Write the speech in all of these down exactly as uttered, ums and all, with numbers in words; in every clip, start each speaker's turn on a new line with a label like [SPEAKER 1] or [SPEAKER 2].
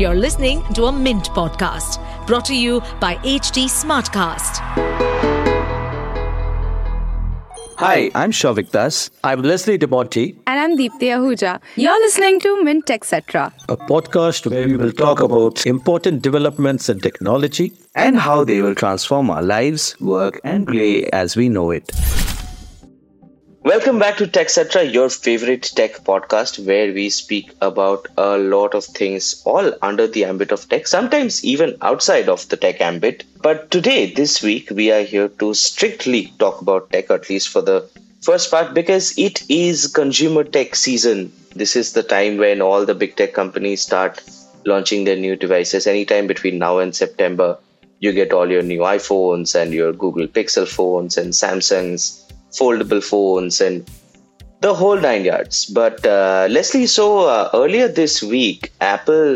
[SPEAKER 1] You're listening to a Mint podcast brought to you by H T Smartcast.
[SPEAKER 2] Hi, I'm Shavik Das.
[SPEAKER 3] I'm Leslie DeMonte.
[SPEAKER 4] And I'm Deepthi Ahuja. You're listening to Mint et cetera,
[SPEAKER 3] a podcast where we will talk about important developments in technology
[SPEAKER 2] and how they will transform our lives, work, and play as we know it. Welcome back to Tech Cetera, your favorite tech podcast where we speak about a lot of things all under the ambit of tech, sometimes even outside of the tech ambit. But today, this week, we are here to strictly talk about tech, at least for the first part, because it is consumer tech season. This is the time when all the big tech companies start launching their new devices. Anytime between now and September, you get all your new iPhones and your Google Pixel phones and Samsung's foldable phones and the whole nine yards. But uh, Leslie, so uh, earlier this week, Apple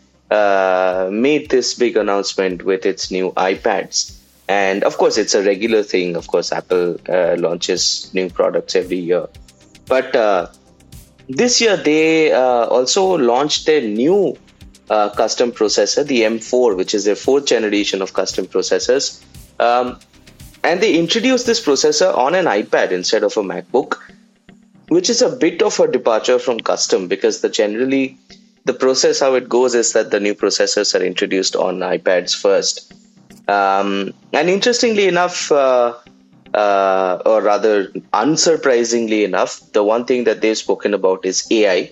[SPEAKER 2] uh, made this big announcement with its new iPads. And of course, it's a regular thing. Of course, Apple uh, launches new products every year. But uh, this year, they uh, also launched their new uh, custom processor, the M four, which is their fourth generation of custom processors. Um, And they introduced this processor on an iPad instead of a MacBook, which is a bit of a departure from custom because the generally the process, how it goes is that the new processors are introduced on iPads first. Um, and interestingly enough, uh, uh, or rather unsurprisingly enough, the one thing that they've spoken about is A I.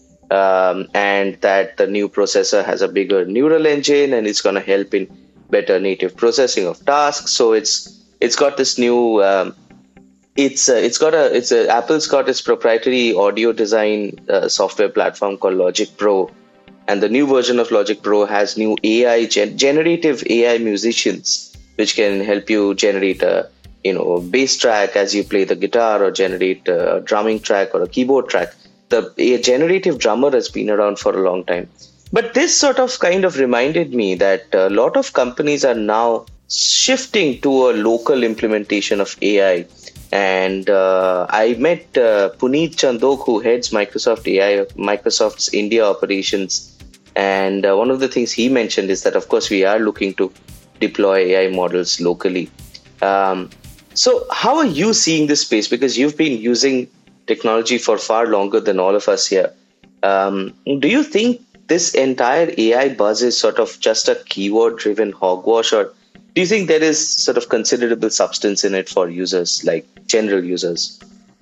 [SPEAKER 2] Um, and that the new processor has a bigger neural engine and it's going to help in better native processing of tasks. So it's It's got this new. Um, it's uh, it's got a it's a, Apple's got its proprietary audio design uh, software platform called Logic Pro, and the new version of Logic Pro has new A I gen- generative A I musicians, which can help you generate a you know bass track as you play the guitar, or generate a drumming track or a keyboard track. The a generative drummer has been around for a long time, but this sort of kind of reminded me that a lot of companies are now shifting to a local implementation of A I. And uh, I met uh, Puneet Chandok, who heads Microsoft A I, Microsoft's India operations. And uh, one of the things he mentioned is that, of course, we are looking to deploy A I models locally. Um, so how are you seeing this space? Because you've been using technology for far longer than all of us here. Um, do you think this entire A I buzz is sort of just a keyword-driven hogwash, or do you think there is sort of considerable substance in it for users, like general users?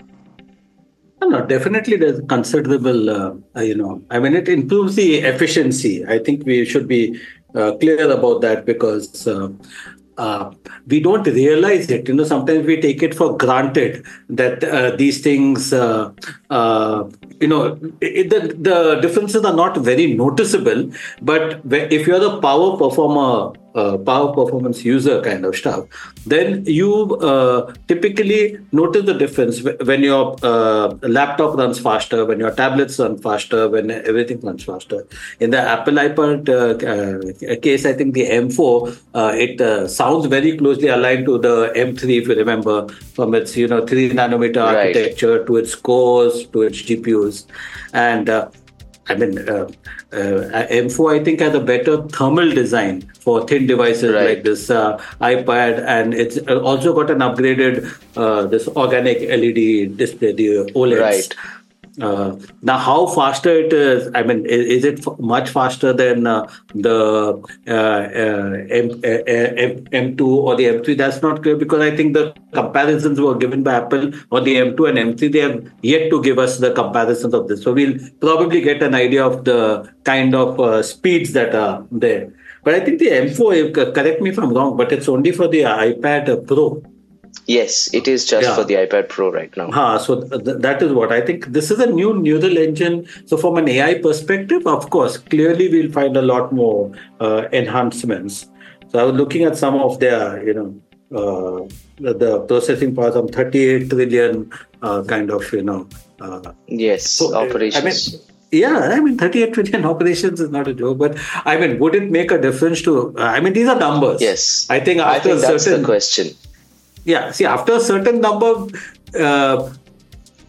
[SPEAKER 3] No, definitely there's considerable, uh, you know, I mean, it improves the efficiency. I think we should be uh, clear about that because uh, uh, we don't realize it. You know, sometimes we take it for granted that uh, these things, uh, uh, you know, it, the, the differences are not very noticeable. But if you're the power performer, Uh, power performance user kind of stuff, then you uh, typically notice the difference when your uh, laptop runs faster, when your tablets run faster, when everything runs faster. In the Apple iPad uh, uh, case, I think the M four, uh, it uh, sounds very closely aligned to the M three, if you remember, from its you know three nanometer
[SPEAKER 2] right.
[SPEAKER 3] architecture to its cores, to its G P Us. And uh, I mean, uh, uh, M four, I think, has a better thermal design for thin devices right. like this uh, iPad, and it's also got an upgraded uh, this organic L E D display, the OLEDs.
[SPEAKER 2] Right.
[SPEAKER 3] Uh, now, how faster it is? I mean, is, is it f- much faster than uh, the uh, uh, M, uh, M, M2 or the M three? That's not clear because I think the comparisons were given by Apple on the M two and M three. They have yet to give us the comparisons of this. So we'll probably get an idea of the kind of uh, speeds that are there. But I think the M four, correct me if I'm wrong, but it's only for the iPad Pro.
[SPEAKER 2] Yes, it is just yeah. for the iPad Pro right now.
[SPEAKER 3] Ha, so th- that is what I think. This is a new neural engine. So from an A I perspective, of course, clearly we'll find a lot more uh, enhancements. So I was looking at some of their, you know, uh, the, the processing power, some thirty-eight trillion uh, kind of, you know. Uh,
[SPEAKER 2] yes, so, operations.
[SPEAKER 3] I mean, yeah, I mean, thirty-eight trillion operations is not a joke, but I mean, would it make a difference to, uh, I mean, these are numbers.
[SPEAKER 2] Yes.
[SPEAKER 3] I think after
[SPEAKER 2] I think that's
[SPEAKER 3] certain,
[SPEAKER 2] the question.
[SPEAKER 3] Yeah, see, after a certain number, uh,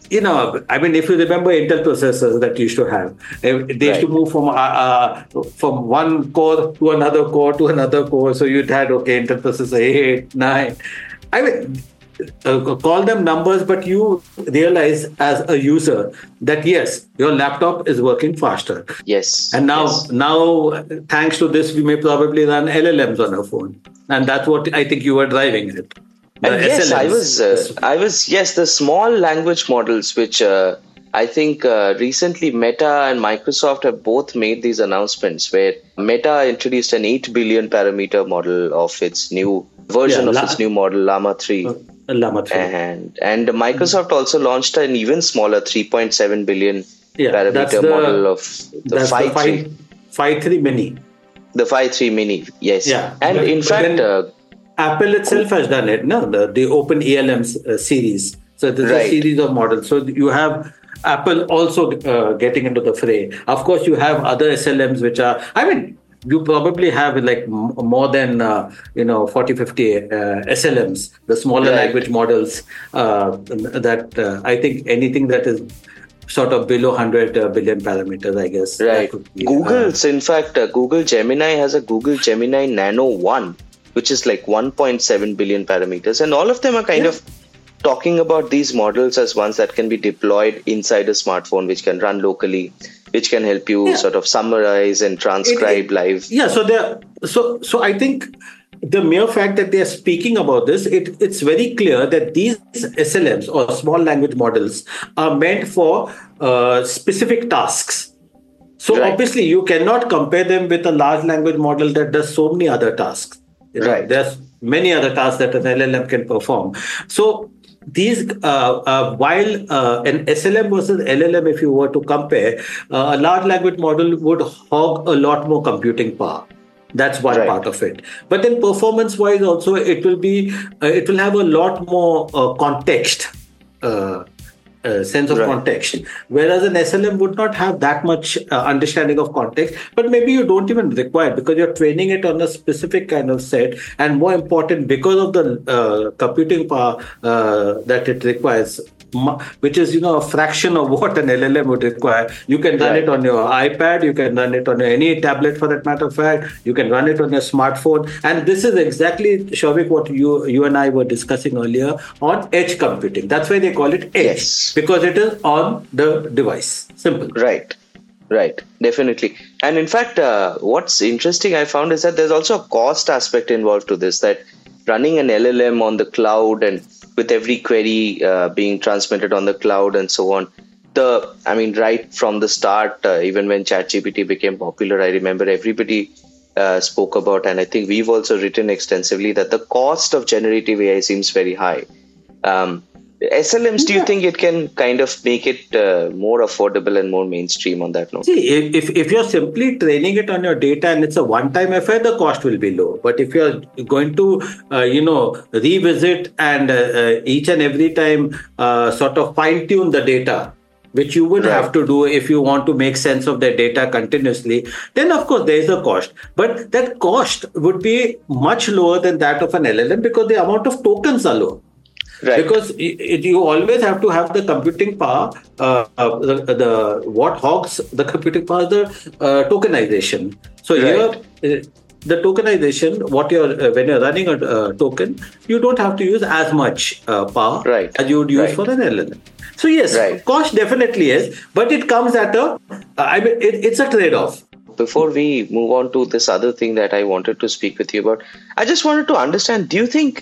[SPEAKER 3] you know, I mean, if you remember Intel processors that you used to have, they used right. to move from uh, uh, from one core to another core to another core. So you'd had, okay, Intel processor eight, nine. I mean, uh, call them numbers, but you realize as a user that, yes, your laptop is working faster.
[SPEAKER 2] Yes.
[SPEAKER 3] And now,
[SPEAKER 2] yes.
[SPEAKER 3] now, thanks to this, we may probably run L L Ms on our phone. And that's what I think you were driving at.
[SPEAKER 2] And yes, I was, uh, I was, yes, the small language models, which uh, I think uh, recently Meta and Microsoft have both made these announcements where Meta introduced an eight billion parameter model of its new version yeah, of La- its new model, Llama three.
[SPEAKER 3] Uh, Llama three.
[SPEAKER 2] And, and Microsoft also launched an even smaller three point seven billion
[SPEAKER 3] yeah,
[SPEAKER 2] parameter
[SPEAKER 3] the,
[SPEAKER 2] model of the Phi three.
[SPEAKER 3] Phi three Mini.
[SPEAKER 2] The Phi three Mini, yes.
[SPEAKER 3] Yeah,
[SPEAKER 2] and
[SPEAKER 3] but,
[SPEAKER 2] in
[SPEAKER 3] but
[SPEAKER 2] fact...
[SPEAKER 3] Then,
[SPEAKER 2] uh,
[SPEAKER 3] Apple itself has done it, no? The, the Open E L M uh, series. So there's
[SPEAKER 2] right.
[SPEAKER 3] a series of models. So you have Apple also uh, getting into the fray. Of course, you have other S L Ms which are, I mean, you probably have like m- more than, uh, you know, forty, fifty uh, S L Ms, the smaller right. language models uh, that uh, I think anything that is sort of below one hundred uh, billion parameters, I guess.
[SPEAKER 2] Right. Be, Google's, uh, in fact, uh, Google Gemini has a Google Gemini Nano one, which is like one point seven billion parameters. And all of them are kind yeah. of talking about these models as ones that can be deployed inside a smartphone, which can run locally, which can help you yeah. sort of summarize and transcribe it, it, live.
[SPEAKER 3] Yeah, so there. So, so I think the mere fact that they are speaking about this, it, it's very clear that these S L Ms or small language models are meant for uh, specific tasks. So right. obviously, you cannot compare them with a large language model that does so many other tasks. You know,
[SPEAKER 2] right.
[SPEAKER 3] There's many other tasks that an L L M can perform. So these, uh, uh, while uh, an S L M versus L L M, if you were to compare, uh, a large language model would hog a lot more computing power. That's one right. part of it. But then performance-wise also, it will be, uh, it will have a lot more uh, context. Uh, Uh, sense of right. context, whereas an S L M would not have that much uh, understanding of context, but maybe you don't even require it because you're training it on a specific kind of set, and more important, because of the uh, computing power uh, that it requires, which is, you know, a fraction of what an L L M would require. You can run right. it on your iPad, you can run it on any tablet for that matter of fact, you can run it on your smartphone. And this is exactly, Shouvik, what you you and I were discussing earlier on edge computing. That's why they call it edge, yes. because it is on the device. Simple.
[SPEAKER 2] Right. Right. Definitely. And in fact, uh, what's interesting I found is that there's also a cost aspect involved to this, that running an L L M on the cloud and with every query uh, being transmitted on the cloud and so on. The, I mean, right from the start, uh, even when ChatGPT became popular, I remember everybody uh, spoke about, and I think we've also written extensively, that the cost of generative A I seems very high. Um, S L Ms, do you think it can kind of make it uh, more affordable and more mainstream on that note?
[SPEAKER 3] See, if, if you're simply training it on your data and it's a one-time affair, the cost will be low. But if you're going to, uh, you know, revisit and uh, uh, each and every time uh, sort of fine-tune the data, which you would right. have to do if you want to make sense of the data continuously, then of course there is a cost. But that cost would be much lower than that of an L L M because the amount of tokens are low. Right. Because it, you always have to have the computing power. Uh, uh, the, the what hogs the computing power is the uh, tokenization. So right. here, uh, the tokenization, what you're uh, when you're running a uh, token, you don't have to use as much uh, power
[SPEAKER 2] right.
[SPEAKER 3] as you would use
[SPEAKER 2] right.
[SPEAKER 3] for an L L M. So yes,
[SPEAKER 2] right.
[SPEAKER 3] cost definitely is, but it comes at a. Uh, I mean, it, it's a trade-off.
[SPEAKER 2] Before we move on to this other thing that I wanted to speak with you about, I just wanted to understand, do you think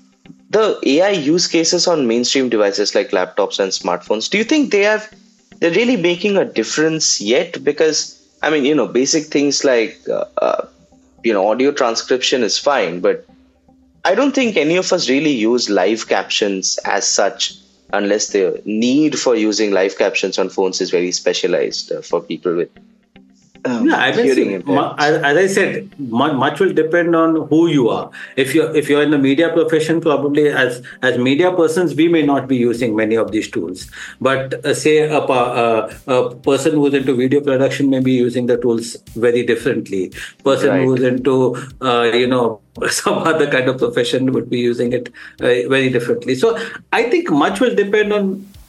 [SPEAKER 2] the A I use cases on mainstream devices like laptops and smartphones, do you think they have, they're really making a difference yet? Because, I mean, you know, basic things like, uh, uh, you know, audio transcription is fine, but I don't think any of us really use live captions as such, unless the need for using live captions on phones is very specialized uh, for people with Um,
[SPEAKER 3] yeah, I mean, as, as I said, much will depend on who you are. If you're if you're in the media profession, probably as as media persons, we may not be using many of these tools. But uh, say a, a, a person who's into video production may be using the tools very differently. Person right. who's into uh, you know some other kind of profession would be using it uh, very differently. So I think much will depend on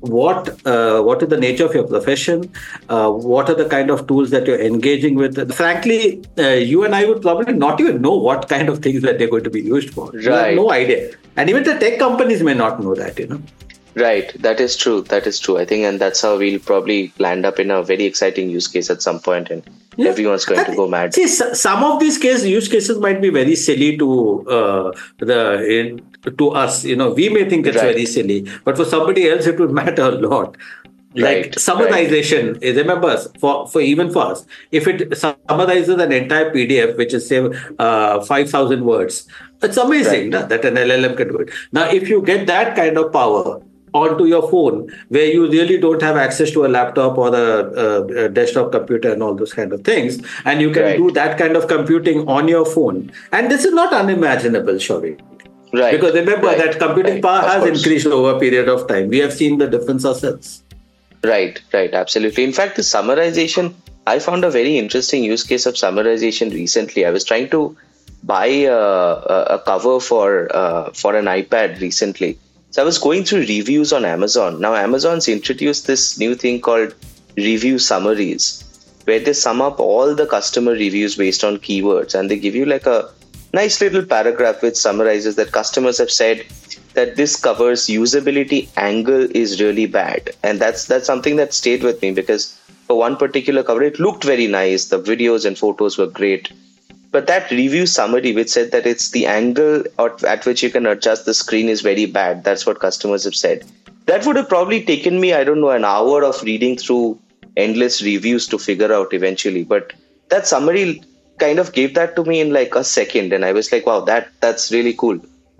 [SPEAKER 3] what uh, what is the nature of your profession, uh, what are the kind of tools that you're engaging with. Frankly, uh, you and I would probably not even know what kind of things that they're going to be used for.
[SPEAKER 2] Right.
[SPEAKER 3] You have no idea. And even the tech companies may not know that, you know.
[SPEAKER 2] Right. That is true. That is true. I think, and that's how we'll probably land up in a very exciting use case at some point, and yeah. everyone's going to go mad.
[SPEAKER 3] See, some of these case use cases might be very silly to uh, the in, to us. You know, we may think it's right. very silly, but for somebody else, it would matter a lot. Like right, summarization, right. remember, for, for even for us, if it summarizes an entire P D F, which is say uh, five thousand words, it's amazing right. no, that an L L M can do it. Now, if you get that kind of power onto your phone, where you really don't have access to a laptop or a, a desktop computer and all those kind of things, and you can right. do that kind of computing on your phone, and this is not unimaginable, Shaurya. Right. Because remember right. that computing right. power of has course. increased over a period of time. We have seen the difference ourselves.
[SPEAKER 2] Right, right, absolutely. In fact, the summarization, I found a very interesting use case of summarization recently. I was trying to buy a, a cover for uh, for an iPad recently. So I was going through reviews on Amazon. Now, Amazon's introduced this new thing called review summaries, where they sum up all the customer reviews based on keywords, and they give you like a nice little paragraph which summarizes that customers have said that this cover's usability angle is really bad. And that's that's something that stayed with me, because for one particular cover, it looked very nice. The videos and photos were great. But that review summary which said that it's the angle at which you can adjust the screen is very bad. That's what customers have said. That would have probably taken me, I don't know, an hour of reading through endless reviews to figure out eventually. But that summary kind of gave that to me in like a second. And I was like, wow, that that's really cool.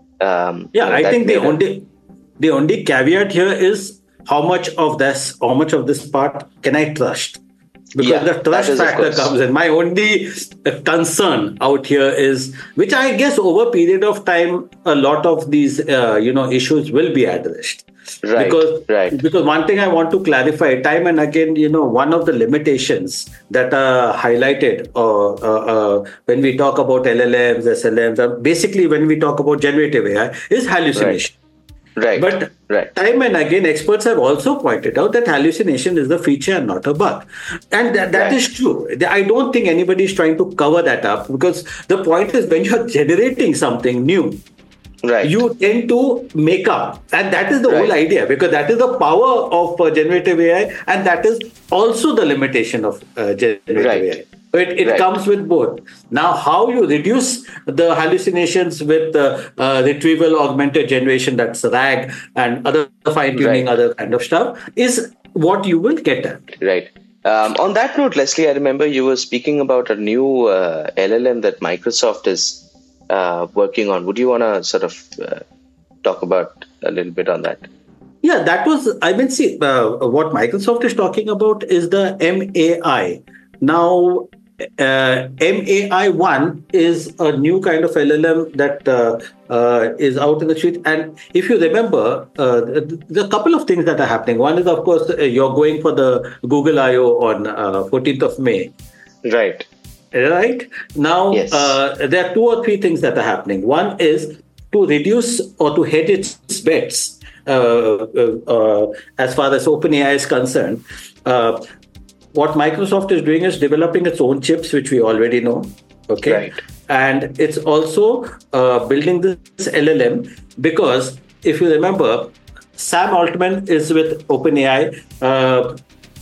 [SPEAKER 2] Um,
[SPEAKER 3] yeah,
[SPEAKER 2] you know,
[SPEAKER 3] I think the only the only caveat here is how much of this, how much of this part can I trust? Because yeah, the trust factor comes in. My only concern out here is, which I guess over a period of time, a lot of these uh, you know issues will be addressed.
[SPEAKER 2] Right,
[SPEAKER 3] because,
[SPEAKER 2] right.
[SPEAKER 3] because one thing I want to clarify time and again, you know, one of the limitations that are highlighted uh, uh, uh, when we talk about L L Ms, S L Ms, uh, basically when we talk about generative A I is hallucination.
[SPEAKER 2] Right. Right.
[SPEAKER 3] But
[SPEAKER 2] right.
[SPEAKER 3] time and again, experts have also pointed out that hallucination is the feature and not a bug. And that, that right. is true. I don't think anybody is trying to cover that up, because the point is when you're generating something new, right. you tend to make up. And that is the right. whole idea, because that is the power of uh, generative A I. And that is also the limitation of uh, generative
[SPEAKER 2] right.
[SPEAKER 3] A I. It, it right. comes with both. Now, how you reduce the hallucinations with uh, uh, retrieval augmented generation, that's RAG, and other fine-tuning, right. other kind of stuff, is what you will get at.
[SPEAKER 2] Right. Um, on that note, Leslie, I remember you were speaking about a new uh, L L M that Microsoft is uh, working on. Would you want to sort of uh, talk about a little bit on that?
[SPEAKER 3] Yeah, that was, I mean, see, uh, what Microsoft is talking about is the M A I. Now, Uh, M A I one is a new kind of L L M that uh, uh, is out in the street. And if you remember, uh, there are a couple of things that are happening. One is, of course, you're going for the Google I O on uh, fourteenth of May.
[SPEAKER 2] Right.
[SPEAKER 3] Right. Now,
[SPEAKER 2] yes.
[SPEAKER 3] uh, there are two or three things that are happening. One is to reduce or to hedge its bets uh, uh, uh, as far as OpenAI is concerned. Uh, What Microsoft is doing is developing its own chips, which we already know. Okay.
[SPEAKER 2] Right.
[SPEAKER 3] And it's also uh, building this L L M because if you remember, Sam Altman is with OpenAI. Uh,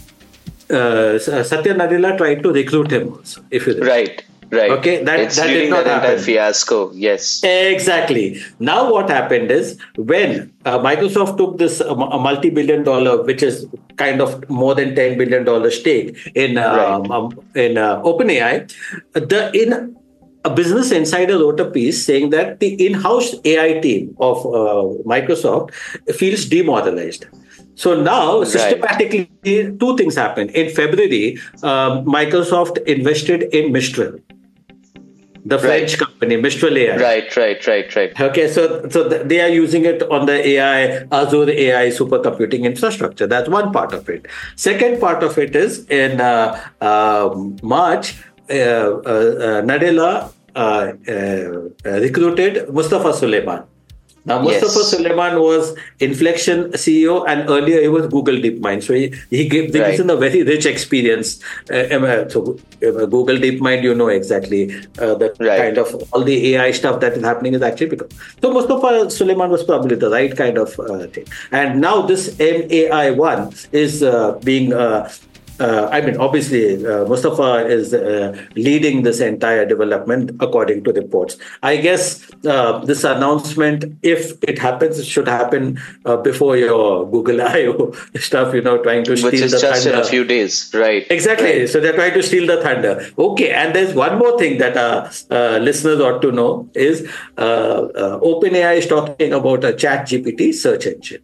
[SPEAKER 3] uh, Satya Nadella tried to recruit him also, if you remember.
[SPEAKER 2] Right. Right.
[SPEAKER 3] Okay. That,
[SPEAKER 2] it's
[SPEAKER 3] that did not
[SPEAKER 2] that
[SPEAKER 3] happen.
[SPEAKER 2] Entire fiasco. Yes.
[SPEAKER 3] Exactly. Now what happened is when uh, Microsoft took this uh, multi-billion dollar, which is kind of more than ten billion dollars stake in um,
[SPEAKER 2] right.
[SPEAKER 3] um, in uh, OpenAI, the in a Business Insider wrote a piece saying that the in-house A I team of uh, Microsoft feels demoralized. So now,
[SPEAKER 2] right.
[SPEAKER 3] systematically, two things happened. In February, um, Microsoft invested in Mistral. The French right. company, Mistral A I.
[SPEAKER 2] Right, right, right, right.
[SPEAKER 3] Okay, so so they are using it on the A I, Azure A I supercomputing infrastructure. That's one part of it. Second part of it is in uh, uh, March, uh, uh, Nadella uh, uh, recruited Mustafa Suleyman Now, Mustafa
[SPEAKER 2] Yes.
[SPEAKER 3] Suleyman was Inflection C E O, and earlier he was Google DeepMind. So he, he gave this
[SPEAKER 2] Right.
[SPEAKER 3] is a very rich experience. Uh, uh, so uh, Google DeepMind, you know exactly uh, the
[SPEAKER 2] Right.
[SPEAKER 3] kind of all the A I stuff that is happening is actually because. So Mustafa Suleyman was probably the right kind of uh, thing. And now this M A I one is uh, being. Uh, Uh, I mean, obviously, uh, Mustafa is uh, leading this entire development according to reports. I guess uh, this announcement, if it happens, it should happen uh, before your Google I O stuff, you know, trying to steal
[SPEAKER 2] Which is
[SPEAKER 3] the
[SPEAKER 2] just
[SPEAKER 3] thunder.
[SPEAKER 2] in a few days. Right.
[SPEAKER 3] Exactly.
[SPEAKER 2] Right.
[SPEAKER 3] So they're trying to steal the thunder. Okay. And there's one more thing that uh, uh, listeners ought to know is uh, uh, OpenAI is talking about a Chat G P T search engine.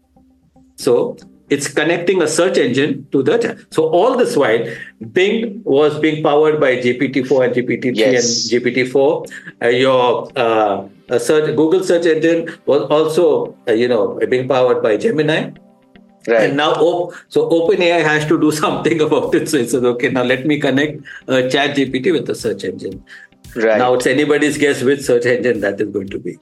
[SPEAKER 3] So it's connecting a search engine to the chat. So all this while, Bing was being powered by G P T four and G P T three
[SPEAKER 2] Yes.
[SPEAKER 3] and G P T four. Uh, your uh, uh, search, Google search engine was also, uh, you know, being powered by Gemini.
[SPEAKER 2] Right.
[SPEAKER 3] And now, op- so OpenAI has to do something about it. So it says, okay, now let me connect uh, Chat G P T with the search engine.
[SPEAKER 2] Right.
[SPEAKER 3] Now it's anybody's guess which search engine that is going to be.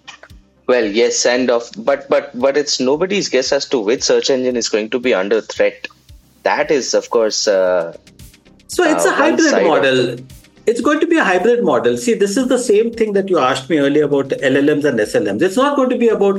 [SPEAKER 2] Well, yes, and of but but but it's nobody's guess as to which search engine is going to be under threat. That is, of course. Uh,
[SPEAKER 3] So it's
[SPEAKER 2] uh,
[SPEAKER 3] a
[SPEAKER 2] one
[SPEAKER 3] hybrid
[SPEAKER 2] side of
[SPEAKER 3] model. It's going to be a hybrid model. See, this is the same thing that you asked me earlier about L L Ms and S L Ms. It's not going to be about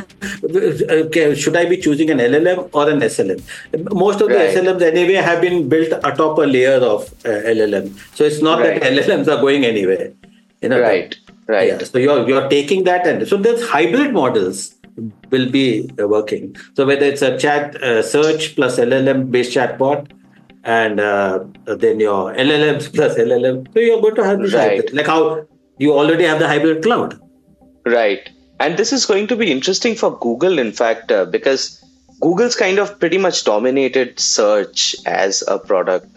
[SPEAKER 3] uh, okay, should I be choosing an L L M or an S L M. Most of the
[SPEAKER 2] Right.
[SPEAKER 3] S L Ms anyway have been built atop a layer of uh, L L M. So it's not
[SPEAKER 2] Right.
[SPEAKER 3] that L L Ms are going anywhere. You know,
[SPEAKER 2] Right. Right.
[SPEAKER 3] Yeah, so you're you're taking that, and so there's hybrid models will be uh, working. So whether it's a chat uh, search plus L L M based chatbot, and uh, then your L L Ms plus L L M, so you're going to have this
[SPEAKER 2] Right.
[SPEAKER 3] hybrid, like how you already have the hybrid cloud.
[SPEAKER 2] Right. And this is going to be interesting for Google, in fact, uh, because Google's kind of pretty much dominated search as a product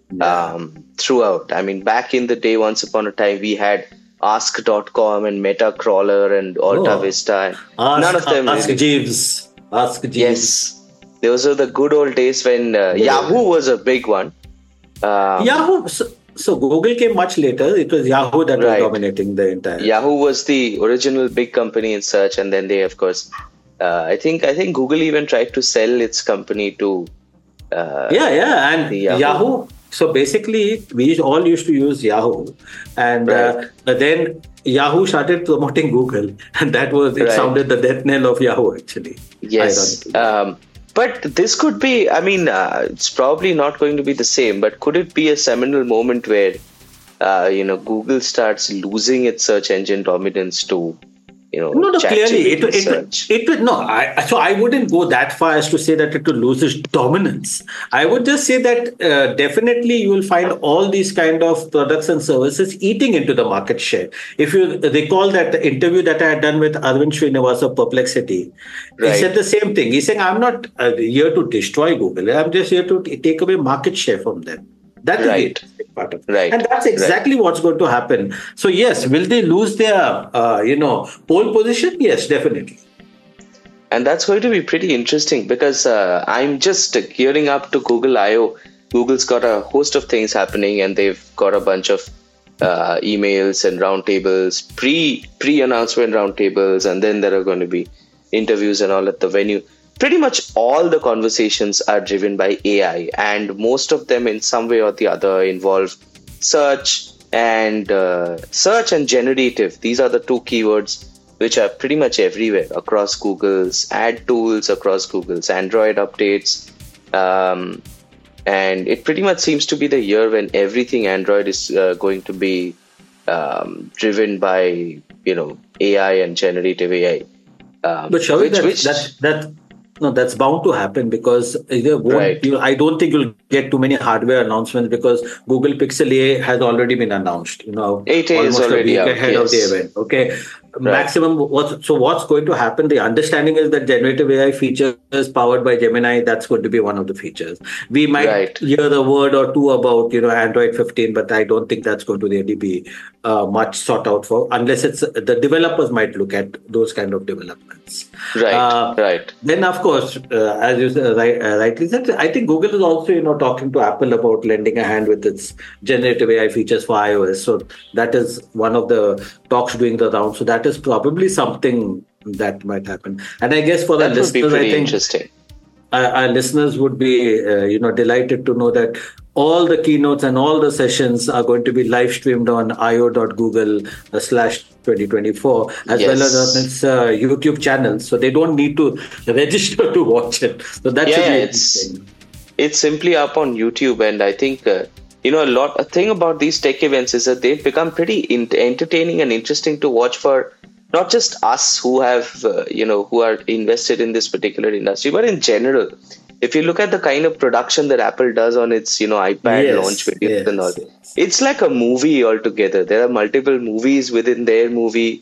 [SPEAKER 2] um, throughout. I mean, back in the day, once upon a time, we had ask dot com and Metacrawler and Alta
[SPEAKER 3] Oh.
[SPEAKER 2] Vista. And
[SPEAKER 3] Ask,
[SPEAKER 2] none of them
[SPEAKER 3] ask
[SPEAKER 2] really.
[SPEAKER 3] Jeeves. Ask Jeeves.
[SPEAKER 2] Yes. Those were the good old days when uh,
[SPEAKER 3] Yeah.
[SPEAKER 2] Yahoo was a big one. Um,
[SPEAKER 3] Yahoo. So, so Google came much later. It was Yahoo that
[SPEAKER 2] Right.
[SPEAKER 3] was dominating the entire.
[SPEAKER 2] Yahoo was the original big company in search, and then they, of course, uh, I think I think Google even tried to sell its company to. Uh,
[SPEAKER 3] Yeah, yeah, and
[SPEAKER 2] the
[SPEAKER 3] Yahoo.
[SPEAKER 2] Yahoo.
[SPEAKER 3] So basically, we all used to use Yahoo, and
[SPEAKER 2] Right.
[SPEAKER 3] uh, then Yahoo started promoting Google, and that was it.
[SPEAKER 2] Right.
[SPEAKER 3] Sounded the death knell of Yahoo, actually.
[SPEAKER 2] Yes.
[SPEAKER 3] Ironically.
[SPEAKER 2] Um, but this could be, I mean, uh, it's probably not going to be the same, but could it be a seminal moment where, uh, you know, Google starts losing its search engine dominance to, you know,
[SPEAKER 3] No, no, clearly, it,
[SPEAKER 2] ChatGPT
[SPEAKER 3] it,
[SPEAKER 2] search?
[SPEAKER 3] it, it would no. I, so I wouldn't go that far as to say that it will lose its dominance. I would just say that uh, definitely you will find all these kind of products and services eating into the market share. If you recall that the interview that I had done with Arvind Srinivas of Perplexity, he
[SPEAKER 2] Right.
[SPEAKER 3] said the same thing. He's saying, I'm not uh, here to destroy Google. I'm just here to t- take away market share from them. That is
[SPEAKER 2] Right.
[SPEAKER 3] the interesting part of it.
[SPEAKER 2] Right.
[SPEAKER 3] And that's exactly what's going to happen. So yes, will they lose their, uh, you know, pole position? Yes, definitely.
[SPEAKER 2] And that's going to be pretty interesting because uh, I'm just gearing up to Google I O. Google's got a host of things happening, and they've got a bunch of uh, emails and roundtables, pre pre announcement roundtables, and then there are going to be interviews and all at the venue. Pretty much all the conversations are driven by A I, and most of them, in some way or the other, involve search and uh, search and generative. These are the two keywords which are pretty much everywhere across Google's ad tools, across Google's Android updates. Um, and it pretty much seems to be the year when everything Android is uh, going to be um, driven by, you know, A I and generative A I. Um,
[SPEAKER 3] But Shavi,
[SPEAKER 2] which-
[SPEAKER 3] that,
[SPEAKER 2] which-
[SPEAKER 3] that, that, no, that's bound to happen because there won't,
[SPEAKER 2] Right.
[SPEAKER 3] you, I don't think you'll get too many hardware announcements because Google Pixel A has already been announced. You know,
[SPEAKER 2] eight A is
[SPEAKER 3] almost a
[SPEAKER 2] already
[SPEAKER 3] week
[SPEAKER 2] out,
[SPEAKER 3] ahead of the
[SPEAKER 2] yes.
[SPEAKER 3] event. Okay, maximum. What's so what's going to happen? The understanding is that generative A I features powered by Gemini. That's going to be one of the features. We might
[SPEAKER 2] Right.
[SPEAKER 3] hear a word or two about you know Android fifteen, but I don't think that's going to really be uh, much sought out for unless it's the developers might look at those kind of developments.
[SPEAKER 2] Right,
[SPEAKER 3] Uh,
[SPEAKER 2] right.
[SPEAKER 3] Then, of course, uh, as you said, right, uh, rightly said, I think Google is also, you know, talking to Apple about lending a hand with its generative A I features for iOS. So that is one of the talks doing the round. So that is probably something that might happen. And I guess for
[SPEAKER 2] that
[SPEAKER 3] the
[SPEAKER 2] would be
[SPEAKER 3] listeners,
[SPEAKER 2] pretty
[SPEAKER 3] I think
[SPEAKER 2] interesting.
[SPEAKER 3] our, our listeners would be, uh, you know, delighted to know that all the keynotes and all the sessions are going to be live streamed on io dot google slash twenty twenty-four as
[SPEAKER 2] Yes.
[SPEAKER 3] well as on its uh, YouTube channel. So they don't need to register to watch it. So that's
[SPEAKER 2] Yeah,
[SPEAKER 3] a
[SPEAKER 2] yeah,
[SPEAKER 3] great
[SPEAKER 2] it's
[SPEAKER 3] thing.
[SPEAKER 2] it's simply up on YouTube, and I think uh, you know a lot. A thing about these tech events is that they've become pretty in- entertaining and interesting to watch for not just us who have uh, you know who are invested in this particular industry, but in general. If you look at the kind of production that Apple does on its you know iPad
[SPEAKER 3] Yes,
[SPEAKER 2] launch videos
[SPEAKER 3] yes,
[SPEAKER 2] and all,
[SPEAKER 3] yes.
[SPEAKER 2] it's like a movie altogether. There are multiple movies within their movie,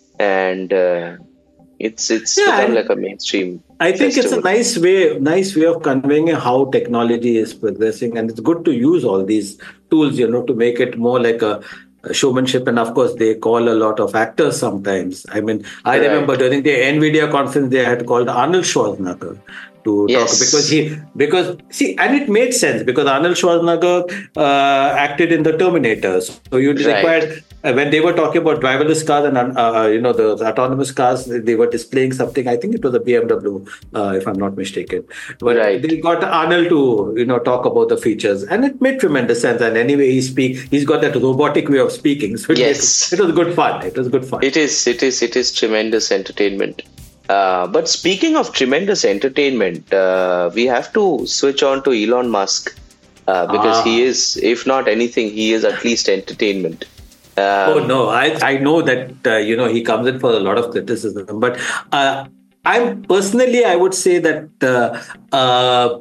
[SPEAKER 2] and uh, it's it's
[SPEAKER 3] Yeah,
[SPEAKER 2] become
[SPEAKER 3] and
[SPEAKER 2] like a mainstream.
[SPEAKER 3] I think it's a
[SPEAKER 2] festival.
[SPEAKER 3] nice way, nice way of conveying how technology is progressing, and it's good to use all these tools, you know, to make it more like a, a showmanship. And of course, they call a lot of actors sometimes. I mean, I
[SPEAKER 2] Right.
[SPEAKER 3] remember during the NVIDIA conference, they had called Arnold Schwarzenegger to
[SPEAKER 2] Yes.
[SPEAKER 3] talk because he because see, and it made sense because Arnold Schwarzenegger uh, acted in the Terminator, so you
[SPEAKER 2] Right.
[SPEAKER 3] required. Uh, when they were talking about driverless cars and uh, you know the, the autonomous cars, they were displaying something. I think it was a B M W, uh, if I'm not mistaken. But
[SPEAKER 2] Right.
[SPEAKER 3] they got Arnold to you know talk about the features, and it made tremendous sense. And anyway, he speak. He's got that robotic way of speaking. So it,
[SPEAKER 2] Yes.
[SPEAKER 3] made, it was good fun. It was good fun.
[SPEAKER 2] It is, it is, it is tremendous entertainment. Uh, but speaking of tremendous entertainment, uh, we have to switch on to Elon Musk uh, because
[SPEAKER 3] Ah.
[SPEAKER 2] he is, if not anything, he is at least entertainment. Um,
[SPEAKER 3] Oh no, I I know that uh, you know he comes in for a lot of criticism, but uh, I'm personally I would say that uh, uh,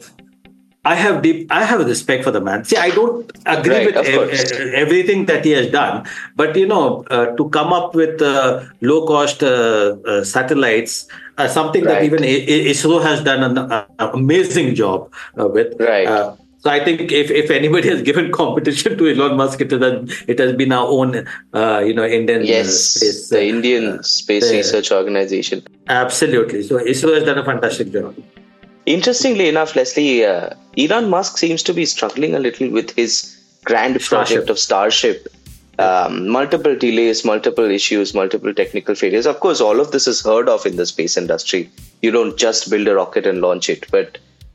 [SPEAKER 3] I have deep I have respect for the man. See, I don't agree
[SPEAKER 2] Right,
[SPEAKER 3] with
[SPEAKER 2] of
[SPEAKER 3] ev-
[SPEAKER 2] course.
[SPEAKER 3] ev- everything that he has done, but you know uh, to come up with uh, low cost uh, uh, satellites, uh, something that
[SPEAKER 2] Right.
[SPEAKER 3] even I- I- ISRO has done an uh, amazing job uh, with.
[SPEAKER 2] Right.
[SPEAKER 3] Uh, so I think if, if anybody has given competition to Elon Musk, it has it has been our own, uh, you know, Indian uh,
[SPEAKER 2] yes,
[SPEAKER 3] space.
[SPEAKER 2] the
[SPEAKER 3] uh,
[SPEAKER 2] Indian
[SPEAKER 3] uh,
[SPEAKER 2] Space
[SPEAKER 3] the-
[SPEAKER 2] Research Organization.
[SPEAKER 3] Absolutely. So ISRO has done a fantastic job.
[SPEAKER 2] Interestingly enough, Leslie, uh, Elon Musk seems to be struggling a little with his grand
[SPEAKER 3] Starship.
[SPEAKER 2] project of Starship. Um, multiple delays, multiple issues, multiple technical failures. Of course, all of this is heard of in the space industry. You don't just build a rocket and launch it, but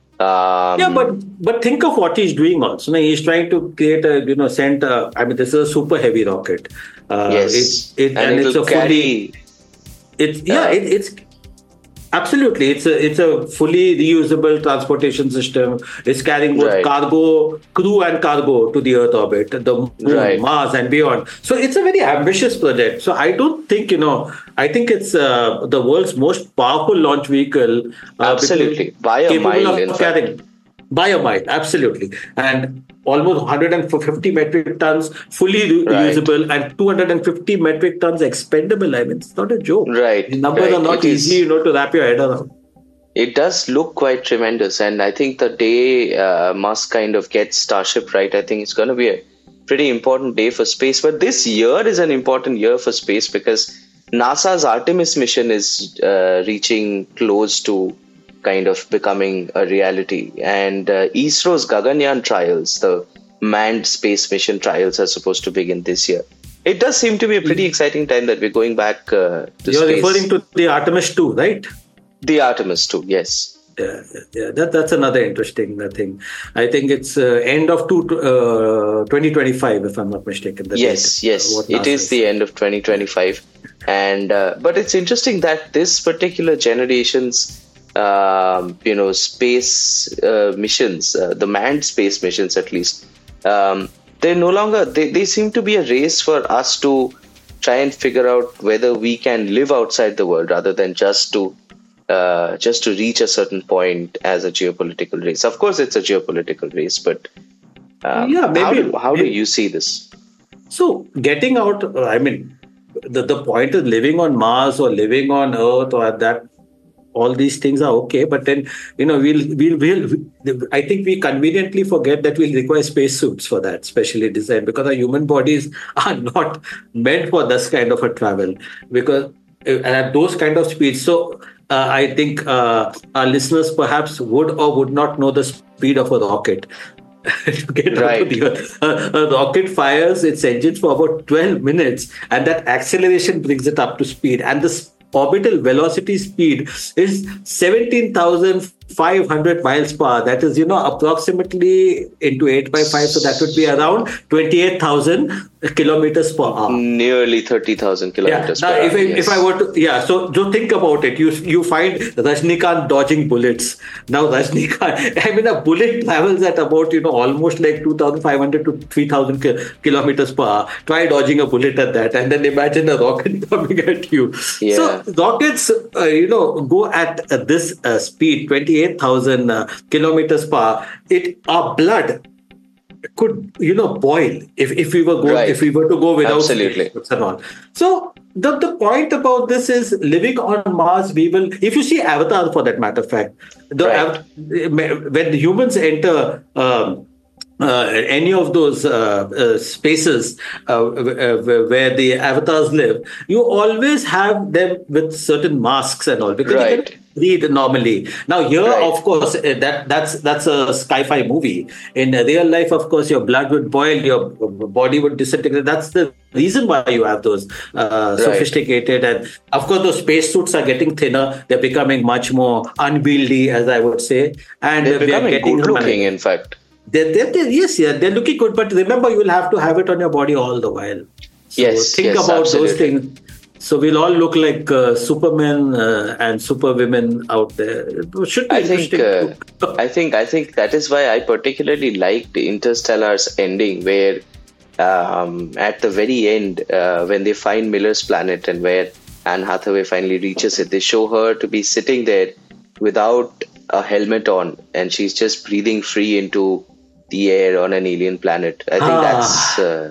[SPEAKER 2] um,
[SPEAKER 3] Yeah, but but think of what he's doing also. Now, he's trying to create a you know send. A, I mean, this is a super heavy rocket. Uh,
[SPEAKER 2] yes,
[SPEAKER 3] it, it,
[SPEAKER 2] and,
[SPEAKER 3] and it's
[SPEAKER 2] it'll
[SPEAKER 3] a fully.
[SPEAKER 2] carry.
[SPEAKER 3] It's yeah,
[SPEAKER 2] uh,
[SPEAKER 3] it, it's absolutely. It's a it's a fully reusable transportation system. It's carrying both
[SPEAKER 2] Right.
[SPEAKER 3] cargo, crew, and cargo to the Earth orbit, the moon,
[SPEAKER 2] Right.
[SPEAKER 3] Mars, and beyond. So it's a very ambitious project. So I don't think you know. I think it's uh, the world's most powerful launch vehicle. Uh,
[SPEAKER 2] Absolutely.
[SPEAKER 3] because
[SPEAKER 2] By a
[SPEAKER 3] capable
[SPEAKER 2] mile,
[SPEAKER 3] of
[SPEAKER 2] in fact.
[SPEAKER 3] carrying. By a mile, absolutely. And almost one hundred fifty metric tons fully re-
[SPEAKER 2] Right.
[SPEAKER 3] reusable and two hundred fifty metric tons expendable. I mean, it's not a joke.
[SPEAKER 2] Right,
[SPEAKER 3] The numbers
[SPEAKER 2] right.
[SPEAKER 3] are not
[SPEAKER 2] It is-
[SPEAKER 3] easy, you know, to wrap your head around.
[SPEAKER 2] It does look quite tremendous, and I think the day uh, Musk kind of gets Starship right, I think it's going to be a pretty important day for space. But this year is an important year for space because NASA's Artemis mission is uh, reaching close to kind of becoming a reality, and uh, ISRO's Gaganyaan trials, the manned space mission trials, are supposed to begin this year. It does seem to be a pretty exciting time that we're going back uh, to
[SPEAKER 3] You're
[SPEAKER 2] space.
[SPEAKER 3] referring to the Artemis two, right?
[SPEAKER 2] The Artemis too, yes.
[SPEAKER 3] Yeah, yeah, that that's another interesting uh, thing. I think it's uh, end of two, uh, twenty twenty-five, if I'm not mistaken. the
[SPEAKER 2] Yes,
[SPEAKER 3] date, uh,
[SPEAKER 2] yes,
[SPEAKER 3] what
[SPEAKER 2] it
[SPEAKER 3] NASA
[SPEAKER 2] is the end of twenty twenty-five, and uh, but it's interesting that this particular generation's um, you know space uh, missions, uh, the manned space missions at least, um, they're no longer they, they seem to be a race for us to try and figure out whether we can live outside the world rather than just to uh, just to reach a certain point as a geopolitical race. Of course, it's a geopolitical race, but um,
[SPEAKER 3] Yeah,
[SPEAKER 2] how
[SPEAKER 3] maybe-
[SPEAKER 2] do, how do
[SPEAKER 3] maybe-
[SPEAKER 2] you see this?
[SPEAKER 3] So getting out, uh, I mean, the, the point is living on Mars or living on Earth or that, all these things are okay. But then, you know, we'll, we'll, we'll, I think we conveniently forget that we'll require spacesuits for that, specially designed, because our human bodies are not meant for this kind of a travel because uh, at those kind of speeds. So uh, I think uh, our listeners perhaps would or would not know the speed of a rocket. to get
[SPEAKER 2] Right.
[SPEAKER 3] out of the Earth. Uh, a rocket fires its engines for about twelve minutes, and that acceleration brings it up to speed. And the orbital velocity speed is seventeen thousand five hundred miles per hour. That is, you know, approximately into eight by five. So that would be around twenty-eight thousand kilometers per hour.
[SPEAKER 2] Nearly thirty thousand kilometers
[SPEAKER 3] yeah. Now,
[SPEAKER 2] per
[SPEAKER 3] if
[SPEAKER 2] hour.
[SPEAKER 3] I,
[SPEAKER 2] Yes.
[SPEAKER 3] if I were to, yeah, so just think about it. You you find Rajnikant dodging bullets. Now, Rajnikant, I mean, a bullet travels at about, you know, almost like two thousand five hundred to three thousand ki- kilometers per hour. Try dodging a bullet at that, and then imagine a rocket coming at you.
[SPEAKER 2] Yeah.
[SPEAKER 3] So, rockets, uh, you know, go at uh, this uh, speed, twenty-eight thousand uh, kilometers per hour. It, our blood could, you know, boil if, if we were going,
[SPEAKER 2] Right.
[SPEAKER 3] if we were to go without
[SPEAKER 2] Absolutely.
[SPEAKER 3] spacesuits and all. So the, the point about this is living on Mars, we will, if you see Avatar for that matter of fact, the
[SPEAKER 2] Right.
[SPEAKER 3] av- when the humans enter um, uh, any of those uh, uh, spaces uh, uh, where the avatars live, you always have them with certain masks and all because they
[SPEAKER 2] Right.
[SPEAKER 3] can breathe normally. Now here,
[SPEAKER 2] Right.
[SPEAKER 3] of course, uh, that that's that's a sci-fi movie. In real life, of course, your blood would boil, your body would disintegrate. That's the reason why you have those uh,
[SPEAKER 2] Right.
[SPEAKER 3] sophisticated, and of course, those spacesuits are getting thinner. They're becoming much more unwieldy, as I would say, and
[SPEAKER 2] They're
[SPEAKER 3] we are
[SPEAKER 2] becoming
[SPEAKER 3] getting
[SPEAKER 2] good looking, in fact.
[SPEAKER 3] they're, they're, they're, yes, yeah, they're looking good, but remember, you will have to have it on your body all the while. So
[SPEAKER 2] Yes,
[SPEAKER 3] think
[SPEAKER 2] yes,
[SPEAKER 3] about
[SPEAKER 2] absolutely.
[SPEAKER 3] those things. So we'll all look like uh, Supermen uh, and Superwomen out there. It should be
[SPEAKER 2] I think,
[SPEAKER 3] interesting.
[SPEAKER 2] uh, I think, I think that is why I particularly liked Interstellar's ending, where um, at the very end, uh, when they find Miller's planet and where Anne Hathaway finally reaches it, they show her to be sitting there without a helmet on, and she's just breathing free into the air on an alien planet. I think
[SPEAKER 3] Ah.
[SPEAKER 2] that's. Uh,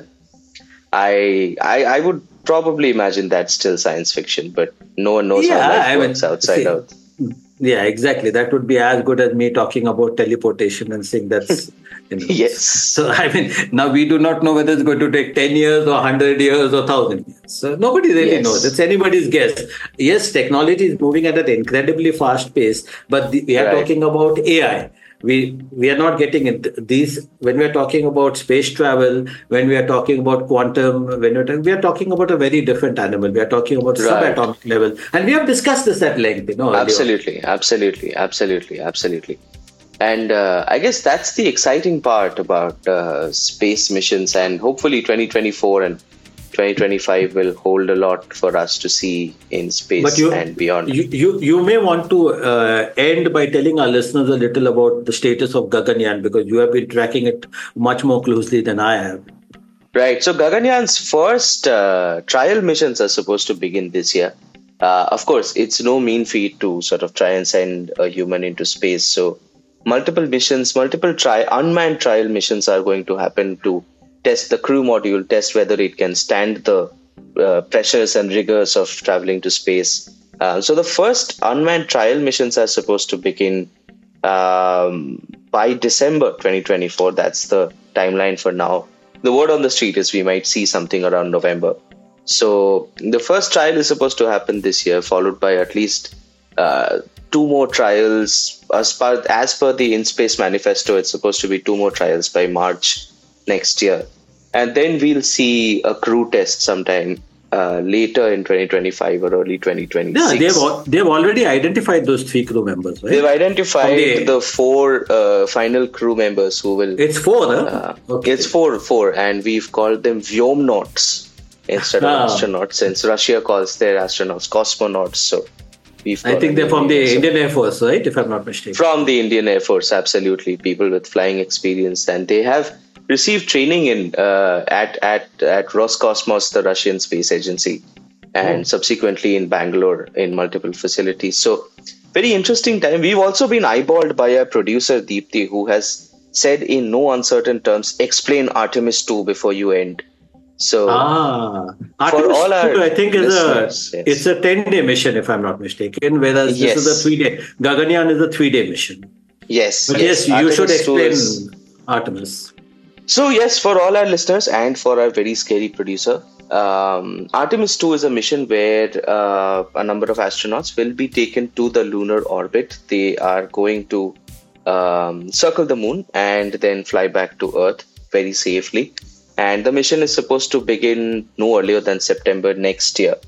[SPEAKER 2] I, I I would probably imagine that's still science fiction, but no one knows
[SPEAKER 3] Yeah,
[SPEAKER 2] how life
[SPEAKER 3] I mean,
[SPEAKER 2] works outside
[SPEAKER 3] see,
[SPEAKER 2] Earth.
[SPEAKER 3] Yeah, exactly. That would be as good as me talking about teleportation and saying that's. You know.
[SPEAKER 2] Yes.
[SPEAKER 3] So, I mean, now we do not know whether it's going to take ten years or one hundred years or one thousand years. So, nobody really
[SPEAKER 2] Yes.
[SPEAKER 3] knows. It's anybody's guess. Yes, technology is moving at an incredibly fast pace, but the, we are
[SPEAKER 2] Right.
[SPEAKER 3] talking about A I. We we are not getting into these when we are talking about space travel, when we are talking about quantum, when we're talking, we are talking about a very different animal. We are talking about
[SPEAKER 2] Right.
[SPEAKER 3] subatomic level, and we have discussed this at length. You know, earlier.
[SPEAKER 2] Absolutely, absolutely, absolutely, absolutely. And uh, I guess that's the exciting part about uh, space missions, and hopefully twenty twenty-four and twenty twenty-five will hold a lot for us to see in space
[SPEAKER 3] But you,
[SPEAKER 2] and beyond.
[SPEAKER 3] you, you, you may want to uh, end by telling our listeners a little about the status of Gaganyaan because you have been tracking it much more closely than I have.
[SPEAKER 2] Right. So Gaganyaan's first uh, trial missions are supposed to begin this year. Uh, of course, it's no mean feat to sort of try and send a human into space. So multiple missions, multiple tri- unmanned trial missions are going to happen to test the crew module, test whether it can stand the uh, pressures and rigors of traveling to space. Uh, so the first unmanned trial missions are supposed to begin um, by December twenty twenty-four. That's the timeline for now. The word on the street is we might see something around November. So the first trial is supposed to happen this year, followed by at least uh, two more trials. As per, as per the In-Space Manifesto, it's supposed to be two more trials by March next year. And then we'll see a crew test sometime uh, later in twenty twenty-five or early twenty twenty-six.
[SPEAKER 3] Yeah, they've al- they've already identified those three crew members, right?
[SPEAKER 2] They've identified
[SPEAKER 3] Okay.
[SPEAKER 2] the four uh, final crew members who will...
[SPEAKER 3] It's four, huh?
[SPEAKER 2] Uh,
[SPEAKER 3] Okay.
[SPEAKER 2] It's four, four, and we've called them Vyomnauts instead of
[SPEAKER 3] Ah.
[SPEAKER 2] astronauts, since Russia calls their astronauts cosmonauts. So we've
[SPEAKER 3] I
[SPEAKER 2] called
[SPEAKER 3] think
[SPEAKER 2] them
[SPEAKER 3] they're from the
[SPEAKER 2] Vyomnauts. So
[SPEAKER 3] Indian Air Force, right? If I'm not mistaken.
[SPEAKER 2] from the Indian Air Force, absolutely, people with flying experience, and they have received training in uh, at at at Roscosmos, the Russian space agency, and
[SPEAKER 3] Oh.
[SPEAKER 2] subsequently in Bangalore in multiple facilities. So very interesting time. We've also been eyeballed by our producer Deepthi, who has said in no uncertain terms, "Explain Artemis two before you end." So
[SPEAKER 3] Ah,
[SPEAKER 2] For
[SPEAKER 3] Artemis
[SPEAKER 2] all our
[SPEAKER 3] two, I think is a
[SPEAKER 2] listeners, yes.
[SPEAKER 3] it's a ten day mission if I'm not mistaken, whereas
[SPEAKER 2] Yes.
[SPEAKER 3] this is a three day. Gaganyaan is a three day mission.
[SPEAKER 2] yes,
[SPEAKER 3] But yes, you
[SPEAKER 2] Artemis
[SPEAKER 3] should
[SPEAKER 2] two
[SPEAKER 3] explain
[SPEAKER 2] is-
[SPEAKER 3] Artemis.
[SPEAKER 2] So yes, for all our listeners and for our very scary producer, um, Artemis two is a mission where uh, a number of astronauts will be taken to the lunar orbit. They are going to um, circle the moon and then fly back to Earth very safely. And the mission is supposed to begin no earlier than September next year.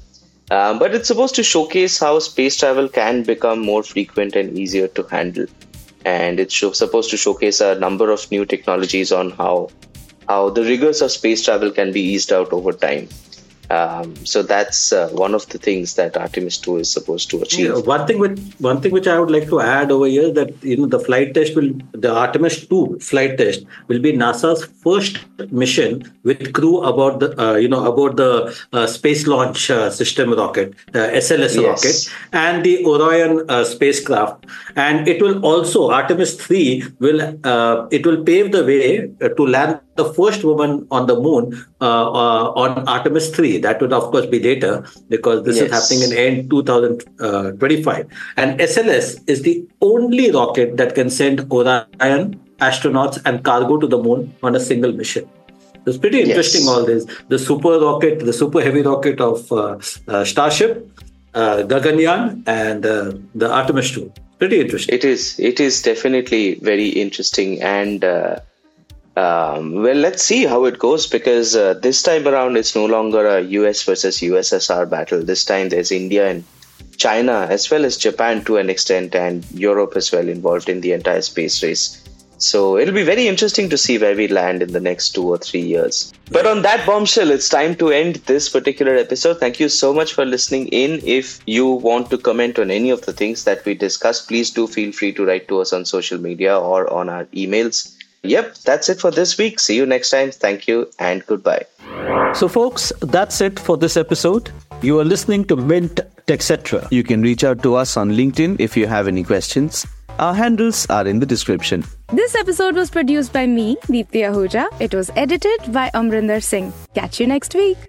[SPEAKER 2] Um, but it's supposed to showcase how space travel can become more frequent and easier to handle. And it's show- supposed to showcase a number of new technologies on how how the rigors of space travel can be eased out over time. Um, so that's uh, one of the things that Artemis two is supposed to achieve.
[SPEAKER 3] Yeah, one thing which one thing which I would like to add over here, that you know the flight test will the Artemis two flight test will be NASA's first mission with crew aboard the uh, you know aboard the uh, Space Launch uh, System rocket, uh, S L S
[SPEAKER 2] Yes.
[SPEAKER 3] rocket, and the Orion uh, spacecraft. And it will also Artemis three will uh, it will pave the way uh, to land the first woman on the moon uh, uh, on Artemis three. That would, of course, be later because this
[SPEAKER 2] Yes.
[SPEAKER 3] is happening in end two thousand twenty-five. And S L S is the only rocket that can send Orion astronauts and cargo to the moon on a single mission. It's pretty interesting,
[SPEAKER 2] Yes.
[SPEAKER 3] all this. The super rocket, the super heavy rocket of uh, uh, Starship, uh, Gaganyaan, and uh, the Artemis two. Pretty interesting.
[SPEAKER 2] It is. It is definitely very interesting, and uh, um, well, let's see how it goes, because uh, this time around it's no longer a U S versus U S S R battle. This time there's India and China, as well as Japan to an extent, and Europe as well, involved in the entire space race. So it'll be very interesting to see where we land in the next two or three years. But on that bombshell, it's time to end this particular episode. Thank you so much for listening in. If you want to comment on any of the things that we discussed, please do feel free to write to us on social media or on our emails. Yep, that's it for this week. See you next time. Thank you and goodbye.
[SPEAKER 5] So folks, that's it for this episode. You are listening to Mint TechCetra.
[SPEAKER 2] You can reach out to us on LinkedIn if you have any questions. Our handles are in the description.
[SPEAKER 4] This episode was produced by me, Deepti Ahuja. It was edited by Amrinder Singh. Catch you next week.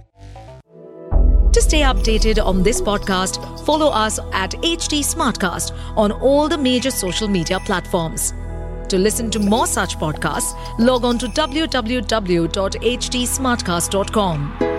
[SPEAKER 1] To stay updated on this podcast, follow us at H T Smartcast on all the major social media platforms. To listen to more such podcasts, log on to w w w dot h t smartcast dot com.